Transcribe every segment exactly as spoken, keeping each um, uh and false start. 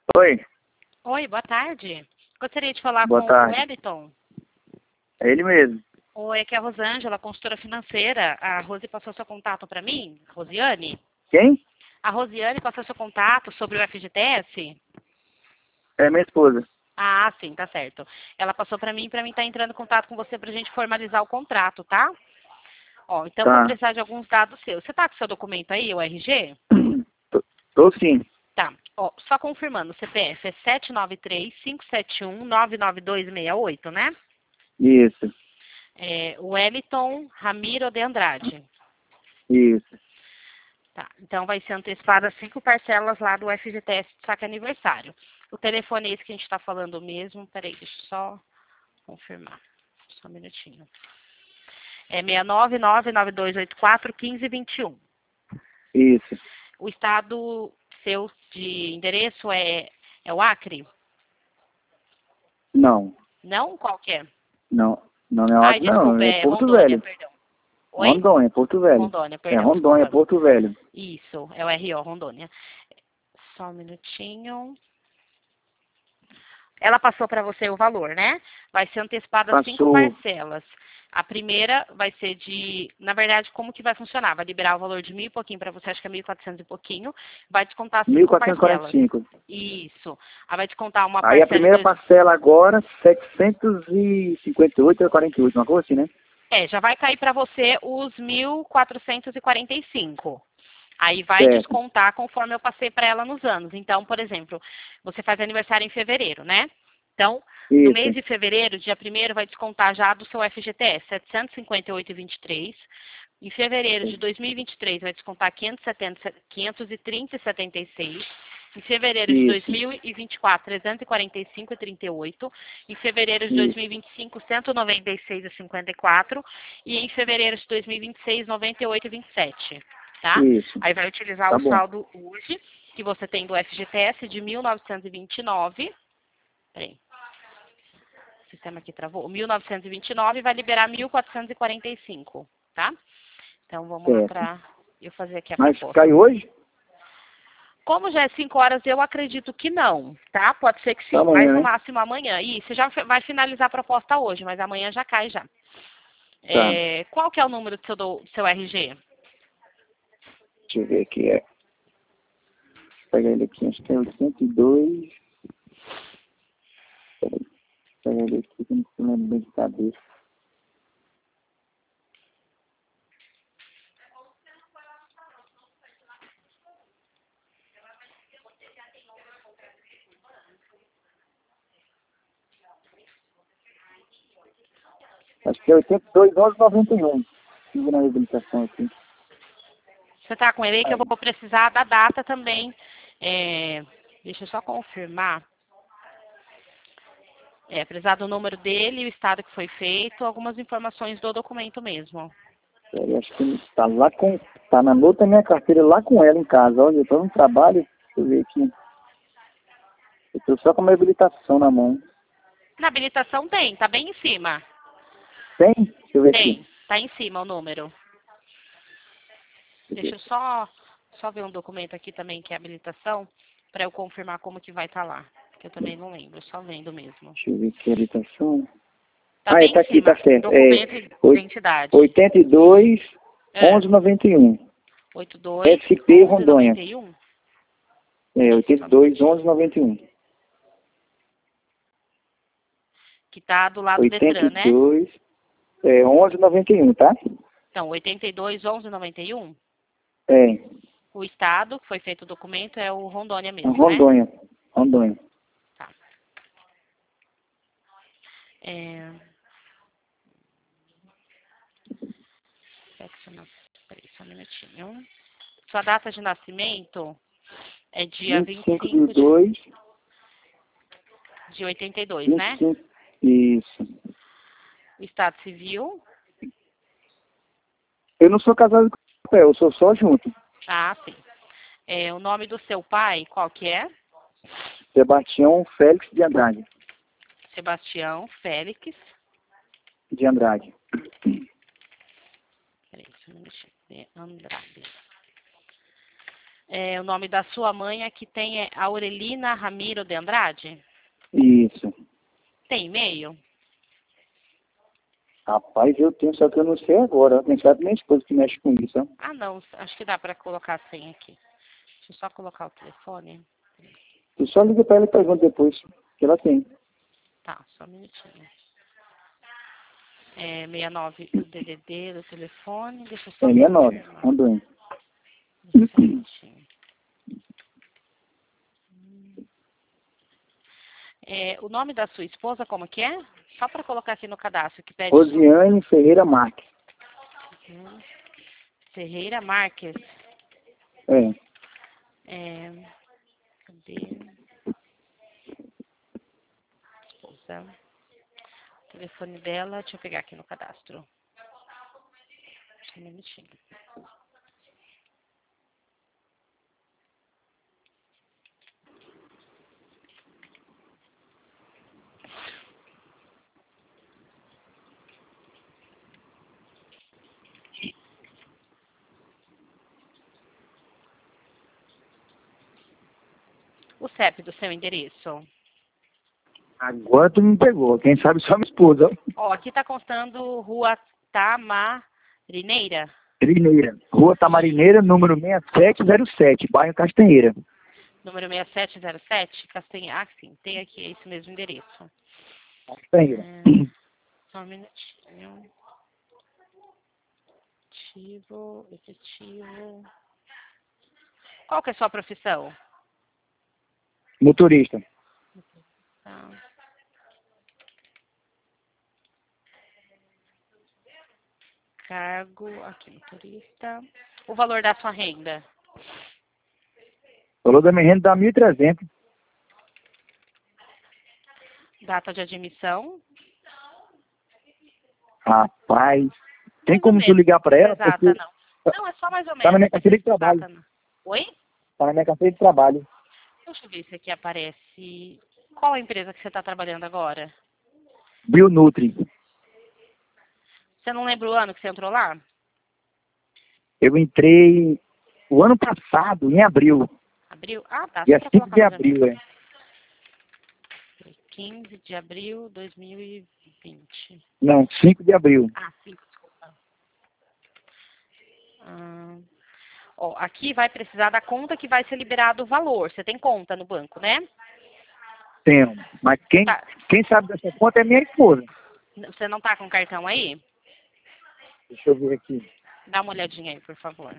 Oi, Oi, boa tarde. Gostaria de falar boa com o tarde. Wellington. É ele mesmo. Oi, aqui é a Rosângela, consultora financeira. A Rose passou seu contato para mim, Rosiane. Quem? A Rosiane passou seu contato sobre o F G T S? É minha esposa. Ah, sim, tá certo. Ela passou para mim, para mim estar entrando em contato com você para a gente formalizar o contrato, tá? Ó, então eu vou Tá. precisar de alguns dados seus. Você tá com seu documento aí, o R G? Tô, tô sim. Tá. Ó, só confirmando, o C P F é sete nove três, cinco sete um, nove nove dois seis oito, né? Isso, É, Wellington Ramiro de Andrade. isso. Tá, então vai ser antecipada cinco parcelas lá do F G T S de saque aniversário. O telefone é esse que a gente está falando mesmo. Peraí, deixa eu só confirmar. Só um minutinho. É seis nove nove, nove dois oito quatro, um cinco dois um. Isso. O estado seu de endereço é, é o Acre? Não, Não? Qual que é? não. Não é Ai, Acre, não. desculpa, É é Porto Rondônia, Velho. perdão. Oi? Rondônia, Porto Velho. Rondônia, É perdão, Rondônia, desculpa. Porto Velho. Isso, é o R O, Rondônia. Só um minutinho. Ela passou para você o valor, né? Vai ser antecipada cinco Passou parcelas. A primeira vai ser de, na verdade, como que vai funcionar? Vai liberar o valor de mil e pouquinho para você, acho que é mil e quatrocentos e pouquinho, vai descontar mil cinco quatrocentos e quarenta e parcelas. cinco. Isso. Aí vai descontar uma Aí a parcela em primeira dois. parcela agora, setecentos e cinquenta e oito ou quarenta e oito, uma coisa assim, né? É, já vai cair para você os mil quatrocentos e quarenta e cinco. Aí vai Certo. descontar conforme eu passei para ela nos anos. Então, por exemplo, você faz aniversário em fevereiro, né? Então, no mês Isso. de fevereiro, dia primeiro, vai descontar já do seu F G T S, setecentos e cinquenta e oito vírgula vinte e três. Em fevereiro de dois mil e vinte e três, vai descontar quinhentos e setenta, quinhentos e trinta e setenta e seis. Em fevereiro de Isso. dois mil e vinte e quatro, trezentos e quarenta e cinco e trinta e oito. Em fevereiro de Isso. dois mil e vinte e cinco, cento e noventa e seis e cinquenta e quatro. E em fevereiro de dois mil e vinte e seis, noventa e oito e vinte e sete. Tá? Isso. Aí vai utilizar Tá o bom. saldo hoje, que você tem do F G T S de mil novecentos e vinte e nove. Peraí. O sistema aqui travou. mil novecentos e vinte e nove vai liberar mil quatrocentos e quarenta e cinco, tá? Então vamos lá Certo. para eu fazer aqui a Mas proposta. cai hoje? Como já é cinco horas, eu acredito que não, tá? Pode ser que Tá sim, mas amanhã, no né? máximo amanhã. E você já vai finalizar a proposta hoje, mas amanhã já cai já. Tá. É, qual que é o número do seu, do seu R G? Deixa eu ver aqui. É. Pega ele aqui, acho que é oitenta e dois. Peraí, pega ele aqui, que eu não se lembro bem de cabeça. Acho que é oitenta e dois, onze, noventa e um. Tive na reabilitação aqui. Você tá com ele aí que eu Aí. vou precisar da data também. É, deixa eu só confirmar. É, precisar do número dele, o estado que foi feito, algumas informações do documento mesmo. Peraí, acho que tá lá com. Tá na nota da minha carteira lá com ela em casa. Olha, eu tô no trabalho. Deixa eu ver aqui. Eu tô só com a minha habilitação na mão. Na habilitação tem, tá bem em cima. Tem? Deixa eu ver aqui. Tem, tá em cima o número. Deixa eu ver Deixa eu aqui. só, só ver um documento aqui também que é habilitação, para eu confirmar como que vai estar lá. Que eu também não lembro, só vendo mesmo. Deixa eu ver aqui a habilitação. Tá Ah, é, bem tá em aqui, tá cima, certo. É documento de identidade. oitenta e dois, É, onze, noventa e um. oitenta e dois, S P onze, Rondônia. noventa e um. É, oitenta Só e um dois, minutinho. onze, noventa e um. Que tá do lado do oitenta e Detran, né? dois, é, onze, noventa e um, tá? Então, oitenta e dois, onze, noventa e um. É, O estado que foi feito o documento é o Rondônia mesmo, né? Rondônia. Rondônia. Tá. É... Seccional- Peraí, só um minutinho. Sua data de nascimento é dia vinte e vinte e cinco de cinco de, dois, de oitenta e dois, vinte e né? cinco. Isso. O estado civil. Eu não sou casado com ela, eu sou só junto. Ah, sim. É, o nome do seu pai, qual que é? Sebastião Félix de Andrade. Sebastião Félix. De Andrade. Peraí, só um minutinho. De Andrade. É, o nome da sua mãe aqui tem é Aurelina Ramiro de Andrade? Isso. Tem e-mail? Rapaz, eu tenho, só que eu não sei agora. Quem sabe minha esposa que mexe com isso. Ó. Ah, não. Acho que dá para colocar a senha aqui. Deixa eu só colocar o telefone. Tu só liga pra ela e pergunta depois, que ela tem. Tá, só um minutinho. É sessenta e nove o D D D do telefone. Deixa eu só É sessenta e nove, confirmar. mandou aí. Só um minutinho. É, o nome da sua esposa, como que é? Só para colocar aqui no cadastro, que pede... Rosiane Ferreira Marques. Ferreira Marques. É. É, cadê? Esposa. O telefone dela, deixa eu pegar aqui no cadastro. Só um minutinho. O C E P do seu endereço. Agora tu me pegou. Quem sabe só minha esposa. Ó, aqui tá constando Rua Tamarineira. Trineira. Rua Tamarineira, número seis sete zero sete, bairro Castanheira. Número seis sete zero sete, Castanha. Ah, sim, tem aqui, é esse mesmo endereço. Castanheira. É, só um minutinho. Efetivo, efetivo. Qual que é a sua profissão? Motorista. Tá. Cargo, aqui, motorista. O valor da sua renda? Valor da minha renda dá mil e trezentos. Data de admissão? Rapaz, tem Mais ou como tu menos. ligar pra ela? Exata, Porque não. Não, é só mais ou menos. tá na minha Não carteira de precisa trabalho. exata, não. Oi? Tá na minha carteira de trabalho. Deixa eu ver se aqui aparece. Qual a empresa que você está trabalhando agora? Bionutri. Você não lembra o ano que você entrou lá? Eu entrei o ano passado, em abril. Abril? Ah, tá. Dia Só para cinco colocar de mais ou menos. abril, é. quinze de abril de dois mil e vinte. Não, cinco de abril. Ah, cinco, desculpa. Ah, ó, aqui vai precisar da conta que vai ser liberado o valor. Você tem conta no banco, né? Tenho. Mas quem, Tá. quem sabe dessa conta é minha esposa. Você não tá com cartão aí? Deixa eu ver aqui. Dá uma olhadinha aí, por favor.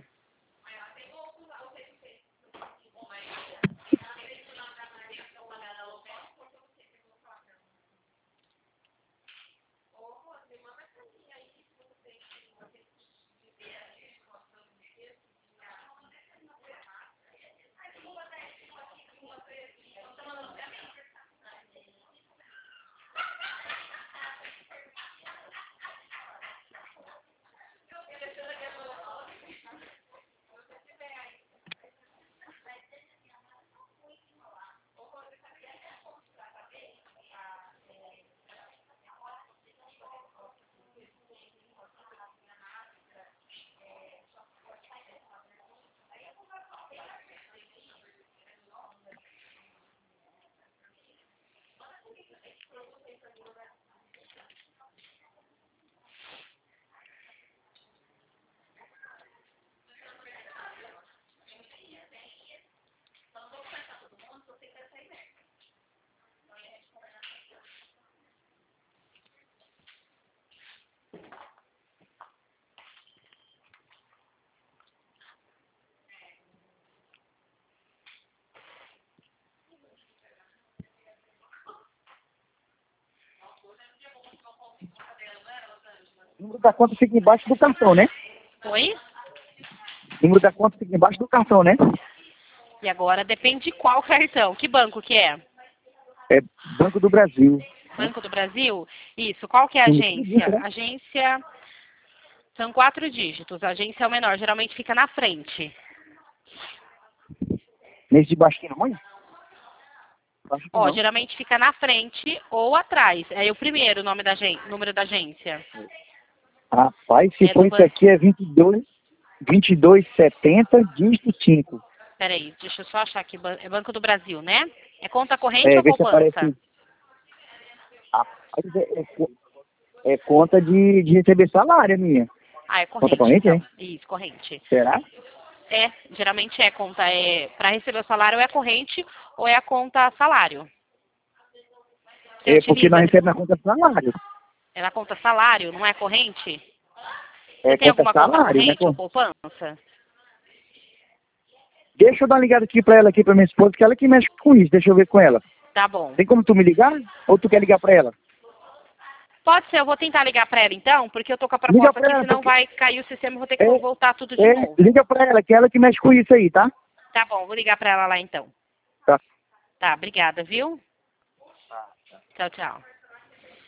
O número da conta fica embaixo do cartão, né? Oi? O número da conta fica embaixo do cartão, né? E agora depende de qual cartão. Que banco que é? É Banco do Brasil. Banco do Brasil? Isso. Qual que é a agência? Agência são quatro dígitos. A agência é o menor. Geralmente fica na frente. Nesse de baixinho, mãe? Baixinho Ó, não. geralmente fica na frente ou atrás. Aí o primeiro nome da agência, número da agência. Rapaz, se É for do isso banco. aqui é vinte e dois, vinte e dois setenta, dígito cinco. Peraí, deixa eu só achar aqui. É Banco do Brasil, né? É conta corrente É, ou vê se poupança? aparece. Rapaz, é, é, é conta de, de receber salário, minha. Ah, é Conta corrente, corrente, então. hein? Isso, corrente. Será? É, geralmente é conta, é, para receber o salário ou é corrente ou é a conta salário. Você É porque nós utiliza, recebemos na conta salário. é na conta salário, não é corrente? Você É tem conta alguma conta salário, né? corrente ou poupança? Deixa eu dar uma ligada aqui pra ela, aqui pra minha esposa, que ela que mexe com isso. Deixa eu ver com ela. Tá bom. Tem como tu me ligar? Ou tu quer ligar pra ela? Pode ser, eu vou tentar ligar pra ela então, porque eu tô com a Liga proposta pra aqui, ela, senão porque... vai cair o sistema e vou ter que É, voltar tudo de é, novo. liga pra ela, que é ela que mexe com isso aí, tá? Tá bom, vou ligar pra ela lá então. Tá. Tá, obrigada, viu? Tchau, tchau.